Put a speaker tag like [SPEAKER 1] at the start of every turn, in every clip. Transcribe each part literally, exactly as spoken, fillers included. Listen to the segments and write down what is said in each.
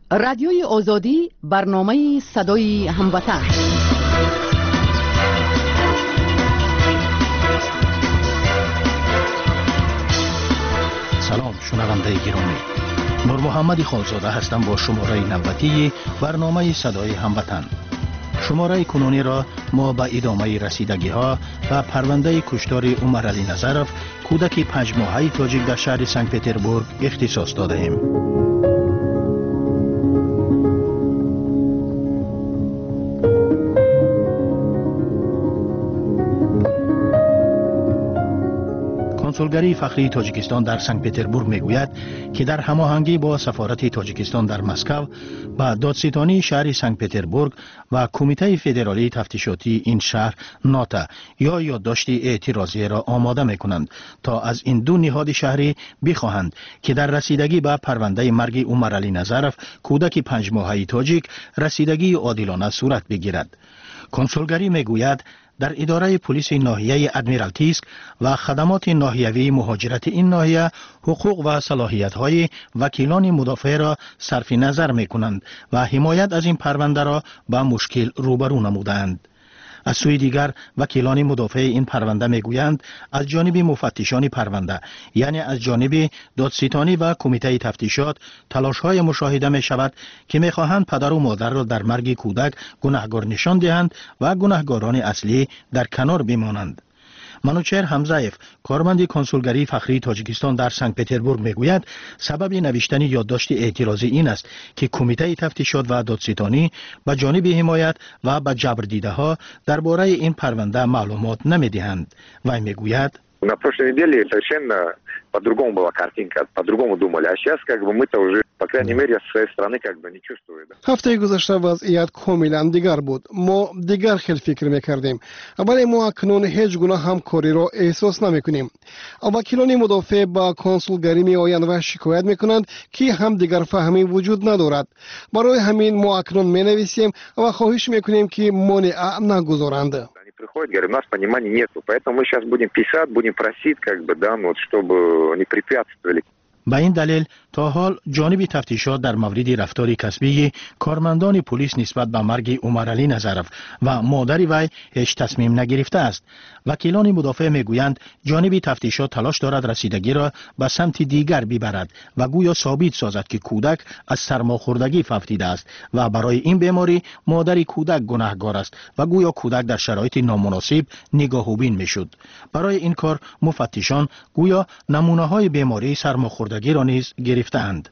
[SPEAKER 1] رادیوی آزادی برنامه صدای هموطن.
[SPEAKER 2] سلام شنونده گرامی، نور محمد خالزاده هستم با شماره نوتی برنامه صدای هموطن. شماره کنونی را ما به ادامه رسیدگی ها و پرونده کشتار عمر علی نظرف کودک پنج ماهه تاجیک در شهر سنت پتربورگ اختصاص داده ایم. کنسولگری فخری تاجیکستان در سنت پتربورگ میگوید که در هماهنگی با سفارت تاجیکستان در مسکو با دادستانی شهر سنت پتربورگ و کمیته فدرالی تفتیشاتی این شهر ناتا یا یادداشت اعتراضی را آماده میکنند تا از این دو نهاد شهری بخواهند که در رسیدگی به پرونده مرگ عمر علی نظرف کودک پنج ماهه تاجیک رسیدگی عادلانه صورت بگیرد. کنسولگری میگوید در اداره پلیس ناحیه ادمیرالتیسک و خدمات ناحیوی مهاجرت این ناحیه حقوق و صلاحیت‌های وکیلان مدافع را صرف نظر می‌کنند و حمایت از این پرونده را با مشکل روبرو نمودند. از سوی دیگر وکیلان مدافع این پرونده میگویند از جانب مفتشان پرونده یعنی از جانب دادستانی و کمیته تفتیشات تلاش‌های مشاهده می شود که می‌خواهند پدر و مادر را در مرگ کودک گناهکار نشان دهند و گناهکاران اصلی در کنار بمانند. منوچهر حمزه‌یف کارمند کنسولگری فخری تاجیکستان در سنت پتربورگ میگوید سبب نوشتن یادداشت اعتراضی این است که کمیته تفتیشات و دادستانی به جانب حمایت و به جبر دیده ها درباره این پرونده معلومات نمیدهند. وی میگوید
[SPEAKER 3] На прошлой неделе совершенно по-другому была картинка, по-другому думали, а сейчас как бы мы-то уже, по крайней мере, со своей стороны как бы не чувствуем.
[SPEAKER 4] هفته گذشته وضعیت کاملا دیگر بود. ما دیگر خیلی فکر میکردیم. ولی ما اکنون هیچ گونه همکاری را احساس نمیکنیم. وکیلان مدافع با کنسولگری میآیند و شکایت میکنند که هم دیگر فهمی وجود ندارد. برای همین ما اکنون مینویسیم و خواهش میکنیم که مانع نگذارند.
[SPEAKER 3] Приходит, говорит, у нас понимания нету, поэтому мы сейчас будем писать, будем просить, как бы, да, ну, вот, чтобы не препятствовали.
[SPEAKER 2] به این دلیل تا حال جانب تفتیشات در مورد رفتار کسبی کارمندان پلیس نسبت به مرگ عمر علی نظرف و مادر وی هیچ تصمیم نگرفته است. وکیلان مدافع میگویند جانب تفتیشات تلاش دارد رسیدگی را به سمت دیگر ببرد و گویا ثابت سازد که کودک از سرماخوردگی فوتیده است و برای این بیماری مادر کودک گناهکار است و گویا کودک در شرایط نامناسب نگاه و بین میشد. برای این کار مفتشان گویا نمونه های بیماری سرماخوردگی را نیز گرفتند.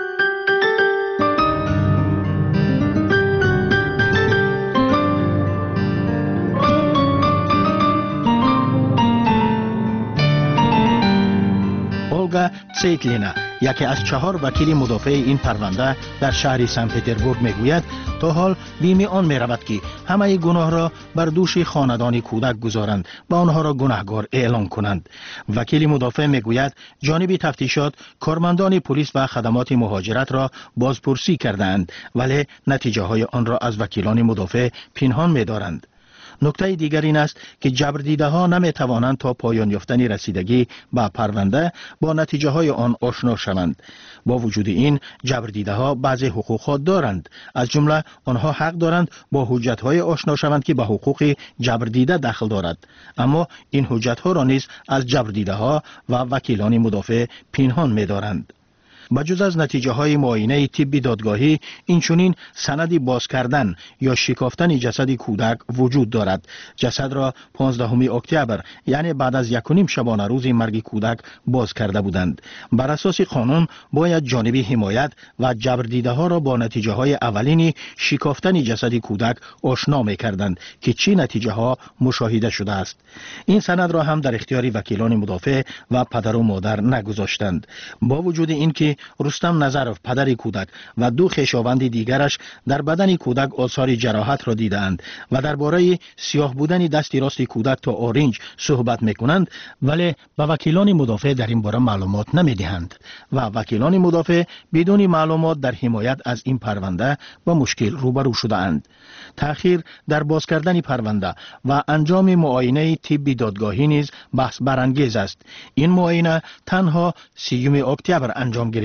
[SPEAKER 2] اولگا تسیتلینا یکی از چهار وکیل مدافع این پرونده در شهر سنت پتربورگ میگوید تا حال بیم آن میرود که همه گناه را بر دوش خاندان کودک گذارند و آنها را گناهکار اعلام کنند. وکیل مدافع میگوید جانب تفتیشات کارمندان پلیس و خدمات مهاجرت را بازپرسی کردند ولی نتیجه های آن را از وکیلان مدافع پنهان می‌دارند. نکته دیگر این است که جبردیده ها نمی توانند تا پایان یافتن رسیدگی به پرونده با نتیجه های آن آشنا شوند. با وجود این جبردیده ها بعضی حقوق ها دارند، از جمله آنها حق دارند با حجت های آشنا شوند که به حقوق جبردیده دخل دارد، اما این حجت ها را نیز از جبردیده ها و وکیلان مدافع پنهان می دارند. بجز از نتیجه های معاینه طبی دادگاهی اینچنین سند باز کردن یا شکافتن جسد کودک وجود دارد. جسد را پانزدهم اکتبر یعنی بعد از یک و نیم شبانه روز مرگ کودک باز کرده بودند. بر اساس قانون باید جانب حمایت و جبردیده ها را با نتیجه های اولین شکافتن جسد کودک آشنا می کردند که چی نتیجه ها مشاهده شده است. این سند را هم در اختیار وکیلان مدافع و پدر و مادر نگذاشتند. با وجود اینکه رستم نظرف پدر کودک و دو خویشاوند دیگرش در بدن کودک آثار جراحت را دیدند و درباره سیاه بودن دست راست کودک تا آرنج صحبت میکنند، ولی به وکیلان مدافع در این باره معلومات نمیدهند و وکیلان مدافع بدون معلومات در حمایت از این پرونده با مشکل روبرو شده‌اند. تأخیر در باز کردن پرونده و انجام معاینه طبی دادگاهی نیز بحث برانگیز است. این معاینه تنها سیوم اکتبر انجام گرفت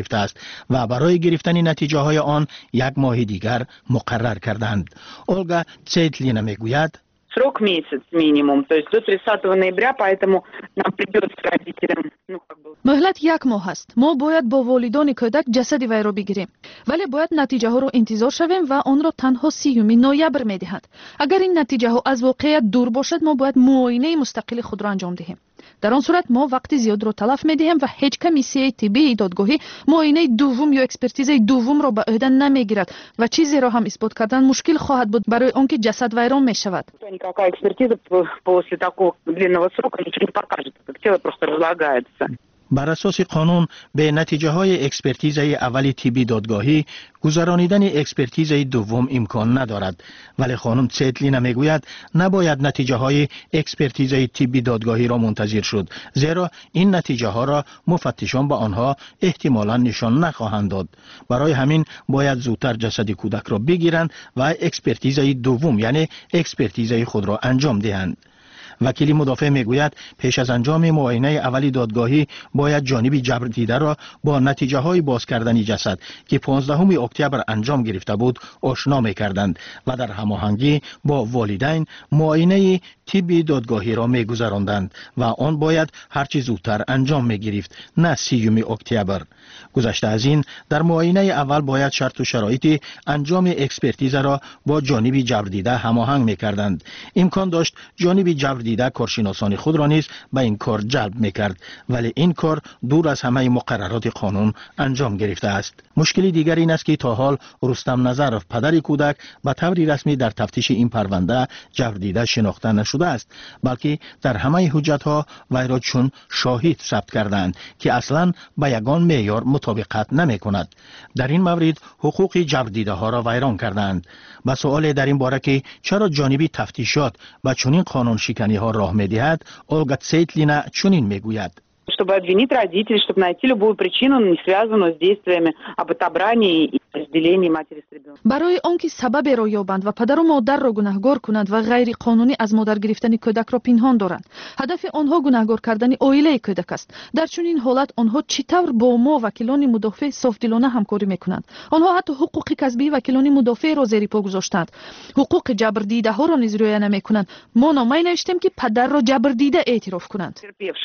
[SPEAKER 2] گرفته است و برای گرفتن نتیجه های آن یک ماه دیگر مقرر کردند. اولگا تسیتلینا میگوید
[SPEAKER 5] Срок месяц минимум, то есть до тридцатого ноября, поэтому нам придется родителям, ну, как бы...
[SPEAKER 6] مهلت یک ماه است. ما باید با والدان کودک جسد وی را بگیریم، ولی باید نتیجه ها را انتظار شویم و آن را تنها سیوم نوامبر میدهد. اگر این نتیجه ها از واقعیت دور باشد ما باید معاینه مستقل خود را انجام دهیم. در آن صورت ما وقت زیاد را تلف می‌دهیم و هیچ کمیسیه طبی دادگاهی معاینه دوم یا اکسپرتیز دوم را به عهده نمیگیرد و چیزی را هم اثبات کردن مشکل خواهد بود برای آنکه جسد ویران میشود.
[SPEAKER 5] Никакая экспертиза после такого длинного срока ничего не покажет, как тело просто разлагается.
[SPEAKER 2] بر اساس قانون به نتیجه های اکسپرتیزه اولی طبی دادگاهی گذرانیدن اکسپرتیزه دوم امکان ندارد، ولی خانم تسیتلینا میگوید نباید نتیجه های اکسپرتیزه طبی دادگاهی را منتظر شد، زیرا این نتیجه ها را مفتشان به آنها احتمالاً نشان نخواهند داد. برای همین باید زودتر جسد کودک را بگیرند و اکسپرتیزه دوم یعنی اکسپرتیزه خود را انجام دهند. وکیل مدافع میگوید پیش از انجام معاینه اولی دادگاهی باید جانب جبر دیده را با نتیجه های باز کردن جسد که پانزدهم اکتبر انجام گرفته بود آشنا میکردند و در هماهنگی با والدین معاینه طبی دادگاهی را میگذراندند و آن باید هرچی زودتر انجام میگرفت، نه سیوم اکتبر. گذشته از این در معاینه اول باید شرط و شرایط انجام اکسپرتیزه را با جانب جبر دیده هماهنگ میکردند. امکان داشت جانب جبر دیده کارشناسان خود را نیز به این کار جلب میکرد، ولی این کار دور از همه مقررات قانون انجام گرفته است. مشکل دیگر این است که تا حال رستم نظرف پدر کودک به طور رسمی در تفتیش این پرونده جبر دیده شناخته نشده است، بلکه در همه حجت ها وی را چون شاهد ثبت کردند که اصلا به یگان معیار مطابقت نمی کند. در این مورد حقوق جبر دیده ها را ویران کردند. با سوال در این باره که چرا جانبی تفتیشات و چنین قانون شکنی ها راه می دهد، اولگا تسیتلینا چنین می گوید.
[SPEAKER 5] Чтобы обвинить родителей, чтобы найти любую причину, не связанную с действиями об отобрании и разделении матери с ребенком.
[SPEAKER 6] برای آنکه سبب را یابند و پدر و مادر را گناهکار کنند و غیر قانونی از مادر گرفتن کودک را پنهان دارند. هدف آنها گناهکار کردن عائله کودک است. در چنین حالت آنها چطور با ما وکیلان مدافع صافدلانه همکاری میکنند؟ آنها حتی حقوق کسبی وکیلان مدافع را زیر پا گذاشتند. حقوق جبر دیده ها را نیز رعایت نمیکنند. ما نامه نوشتیم که پدر را جبر دیده اعتراف کنند.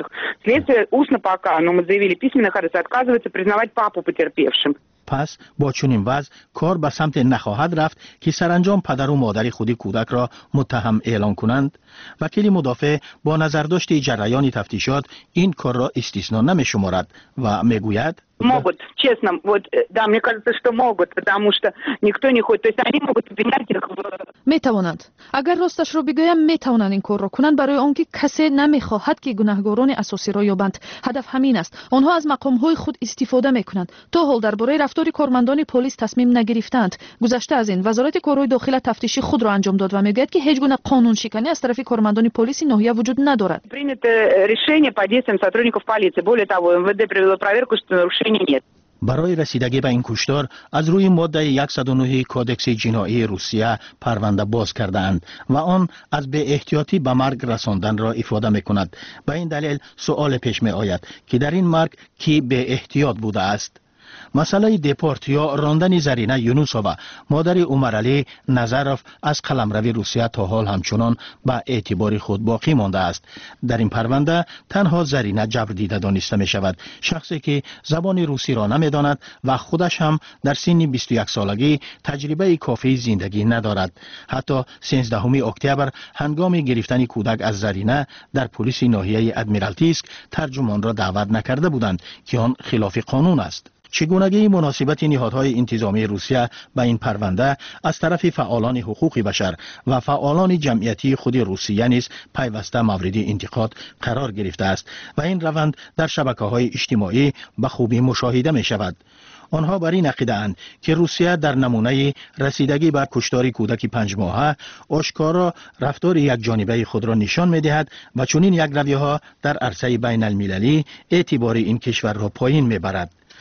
[SPEAKER 5] Устно пока, но мы заявили письменно, ходится, отказывается признавать папу потерпевшим.
[SPEAKER 2] پس با چنین وضع کار به سمت نخواهد رفت که سرانجام پدر و مادر خود کودک را متهم اعلان کنند. وکیل مدافع با نظرداشت جریان تفتیشات این کار را استثنا نمی شمارد و می گوید
[SPEAKER 5] Могут, честно, вот, да, мне кажется, что могут, потому что никто не ходит, то есть они могут обвинять их в...
[SPEAKER 6] میتوانند. اگر راستش را بگویم میتوانند این کار را کنند برای آنکه کسی نمیخواهد که گناهکاران اساسی را یابند. هدف همین است. آنها از مقام‌های خود استفاده میکنند. تا حال درباره رفتار کارمندان پلیس تصمیم نگرفتند. گذشته از این وزارت کارهای داخلی تفتیشی خود را انجام داد و میگوید که هیچ گونه قانون شکنی از طرف کارمندان پلیس ناحیه وجود ندارد.
[SPEAKER 5] Принято решение по действиям сотрудников полиции. Более того, эм вэ дэ провело проверку, что нарушений нет.
[SPEAKER 2] برای رسیدگی به این کشتار از روی ماده صد و نه کودکس جنایی روسیه پرونده باز کردند و آن از به احتیاطی به مرگ رساندن را افاده می کند. به این دلیل سؤال پیش می آید که در این مرگ کی به احتیاط بوده است؟ مسئله دپورت یا راندن زرینه یونوسووا مادر عمرعلی نظرف از قلمرو روسیه تا حال همچنان به اعتبار خود باقی مانده است. در این پرونده تنها زرینه جبر دیده دانسته می شود، شخصی که زبان روسی را نمی داند و خودش هم در سن بیست و یک سالگی تجربه کافی زندگی ندارد. حتی سیزدهم اکتبر هنگام گرفتن کودک از زرینه در پلیس ناحیه ادمیرالتیسک ترجمان را دعوت نکرده بودند که آن خلاف قانون است. چگونگی مناسبت نهادهای انتظامی روسیه به این پرونده از طرف فعالان حقوق بشر و فعالان جمعیتی خود روسیه نیز پیوسته مورد انتقاد قرار گرفته است و این روند در شبکه‌های اجتماعی به خوبی مشاهده می شود. آنها بر این عقیده اند که روسیه در نمونه رسیدگی به کشتار کودک پنج ماهه آشکارا رفتار یک جانبه خود را نشان می دهد و چنین یک رویه ها در عرصه بین المللی اعتبار این کشور را پایین می برد.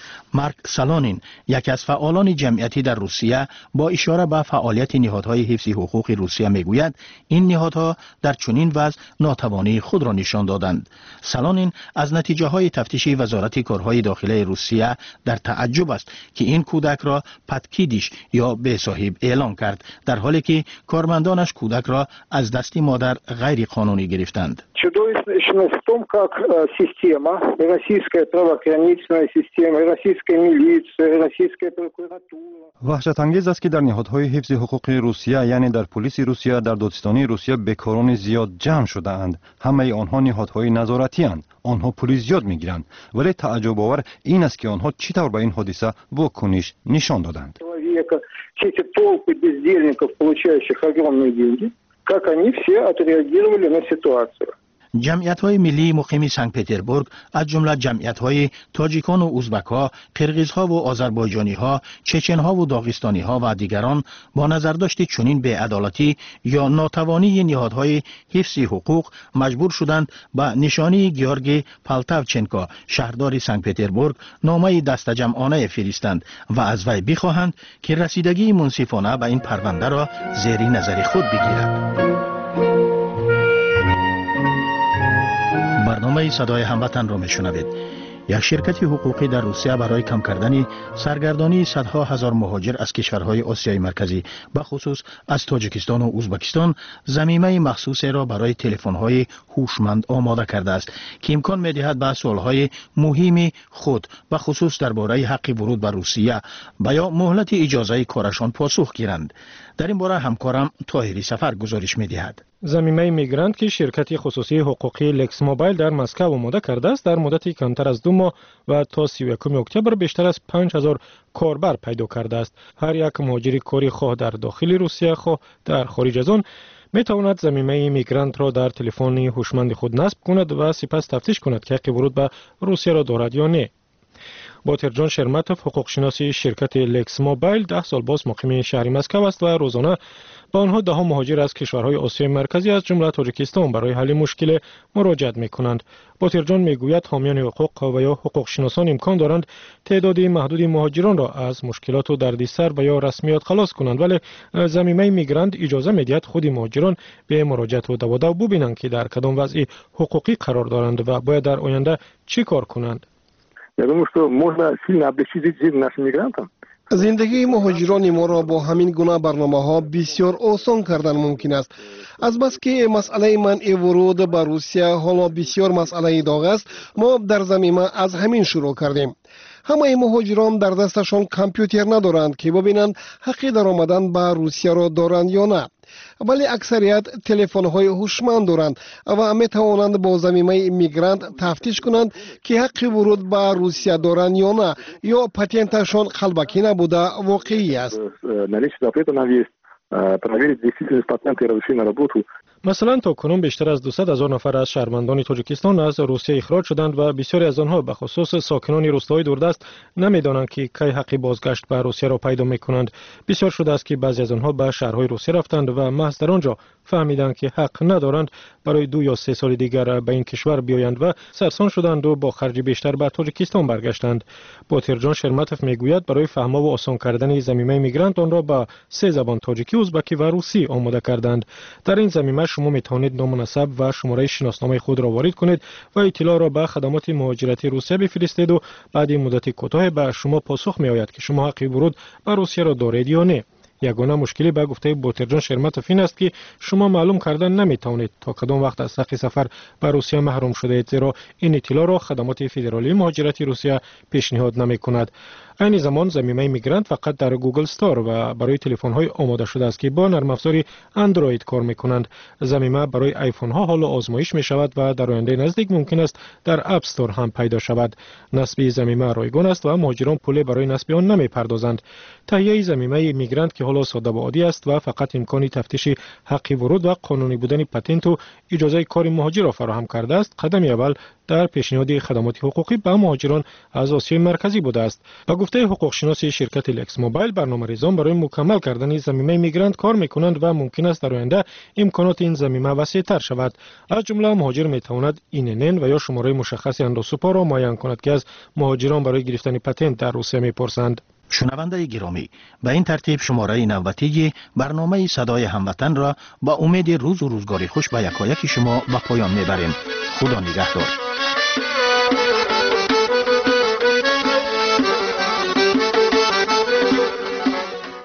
[SPEAKER 2] مارک سالونین، یکی از فعالان جمعیتی در روسیه، با اشاره به فعالیت نهادهای حفظ حقوق روسیه میگوید این نهادها در چنین وضع ناتوانی خود را نشان دادند. سالونین از نتیجه های تفتیش وزارت کارهای داخلی روسیه در تعجب است که این کودک را پدکیدیش یا به صاحب اعلان کرد، در حالی که کارمندانش کودک را از دست مادر غیر قانونی گرفتند.
[SPEAKER 7] Чудовищно в том, как система, российская правоохранительная система, российская милиция, российская прокуратура.
[SPEAKER 8] وحشت انگیز است که در نهادهای حفظ حقوق روسیه، یعنی در پلیس روسیه، در دادستانی روسیه بیکاران زیاد جمع شده اند. همه آنها نهادهای نظارتی اند. آنها پول زیاد میگیرند، ولی تعجب آور این است که آنها چطور به این حادثه واکنش نشان دادند.
[SPEAKER 7] Все эти толпы бездельников, получающих огромные деньги, как они все отреагировали на ситуацию.
[SPEAKER 2] جمعیت‌های ملی مقیم سنت پترزبورگ از جمله جمعیت‌های تاجیکان و ازبک‌ها، قرغیزها و آذربایجانی‌ها، چچن‌ها و داغستانی‌ها و دیگران با نظرداشت چنین بی‌عدالتی یا ناتوانی نهادهای حفظ حقوق مجبور شدند به نشانی گیورگی پالتاوچنکو، شهردار سنت پترزبورگ، نامه دستجمعانه فرستند و از وی بخواهند که رسیدگی منصفانه به این پرونده را زیر نظر خود بگیرد. برنامه صدای هموطن را میشنوید. یک شرکت حقوقی در روسیه برای کم کردن سرگردانی صدها هزار مهاجر از کشورهای آسیای مرکزی به خصوص از تاجیکستان و ازبکستان ضمیمه مخصوصی را برای تلفن‌های هوشمند آماده کرده است که امکان می‌دهد به سوال‌های مهم خود به خصوص درباره حق ورود به روسیه و یا مهلت اجازه کارشان پاسخ گیرند. در این باره همکارم طاهری سفر گزارش می‌دهد.
[SPEAKER 9] ضمیمه میگرانت که شرکت خصوصی حقوقی لکس موبایل در مسکو آماده کرده است، در مدت کمتر از دو ماه و تا سی و یکم اکتبر بیشتر از پنج هزار کاربر پیدا کرده است. هر یک مهاجر کاری خواه در داخل روسیه خواه در خارج از آن می تواند ضمیمه میگرانت را در تلفن هوشمند خود نصب کند و سپس تفتیش کند که حق ورود به روسیه را دارد یا نه. باترجان شرمتوف، حقوق شناسی شرکت لکس موبایل، ده سال باز مقیم شهر مسکو است و روزانه با آنها ده ها مهاجر از کشورهای آسیای مرکزی از جمله تاجیکستان برای حل مشکل مراجعت می‌کنند. باترجان میگوید حامیان حقوق و یا حقوق شناسان امکان دارند تعدادی محدود مهاجران را از مشکلات و دردسر و یا رسمیات خلاص کنند، ولی ضمیمه میگرانت اجازه میدهد خود مهاجران به مراجعت و دو دو ببینند که در کدام وضع حقوقی قرار دارند و باید در آینده چی کار کنند.
[SPEAKER 7] Я думаю, что можно сильно облегчить жизнь нашим мигрантам.
[SPEAKER 4] زندگی مهاجران ما را با همین گونه برنامه ها بسیار آسان کردن ممکن است. از بس که مسئله منع ورود به روسیه حالا بسیار مسئله داغ است، ما در ضمیمه از همین شروع کردیم. همه مهاجران در دستشان کامپیوتر ندارند که ببینند حق در آمدن به روسیه را دارند یا نه، ولی اکثریت تلفن‌های هوشمند دارند و می توانند با ضمیمه میگرانت تفتیش کنند که حق ورود به روسیه دارند یا نه، یا پتنتشان قلبکی نبوده واقعی است.
[SPEAKER 9] مثلا تا کنون بیشتر از دویست هزار نفر از شهروندان تاجیکستان از روسیه اخراج شدند و بسیاری از آنها به خصوص ساکنان روستاهای دوردست نمیدانند که کی حق بازگشت به روسیه را پیدا میکنند. بسیار شده است که بعضی از آنها به شهرهای روسیه رفتند و محض در آنجا فهمیدند که حق ندارند برای دو یا سه سال دیگر به این کشور بیایند و سرسان شدند و با خرج بیشتر به تاجیکستان برگشتند. باترجان شرمتوف میگوید برای فهم و آسان کردن ضمیمه میگرانت آن را به سه زبان تاجیکی، ازبکی و روسی آماده کردند. در این ضمیمه شما می توانید نام نسب و شماره شناسنامه خود را وارد کنید و اطلاع را به خدمات مهاجرتی روسیه بفرستید و بعد مدت کوتاه به شما پاسخ می آید که شما حق ورود به روسیه را دارید یا نه. یگانه مشکلی به گفته باترجان شرمتوف این است که شما معلوم کردن نمی توانید تا کدام وقت از حق سفر به روسیه محروم شده اید، زیرا این اطلاع را خدمات فدرالی مهاجرتی روسیه پیشنهاد نمی کند. این زمان ضمیمه میگرانت فقط در گوگل استور و برای تلفن های آماده شده است که با نرم افزار اندروید کار می کنند. ضمیمه برای آیفون ها حالا آزمایش می شود و در آینده نزدیک ممکن است در اپ استور هم پیدا شود. نصب ضمیمه رایگان است و مهاجران پول برای نصب آن نمی پردازند. تهیه ضمیمه میگرانت که حالا ساده و عادی است و فقط امکان تفتیش حق ورود و قانونی بودن پتنت و اجازه کار مهاجر را فراهم کرده است، قدم اول در پیشنهاد خدمات حقوقی به مهاجران از آسیای مرکزی بوده است. با گفته حقوق شناس شرکت لکس موبایل، برنامه‌ریزان برای مکمل کردن ضمیمه میگرانت کار میکنند و ممکن است در آینده امکانات این ضمیمه وسیع‌تر شود. از جمله مهاجر میتواند اینن و یا شماره مشخص اندوسوپا را معین کند که از مهاجران برای گرفتن پتنت در روسیه میپرسند.
[SPEAKER 2] شنونده گرامی، به این ترتیب شماره نوبتی برنامه صدای هموطن را با امید روز و روزگاری خوش به یکایک شما به پایان میبریم. خدا نگهدار.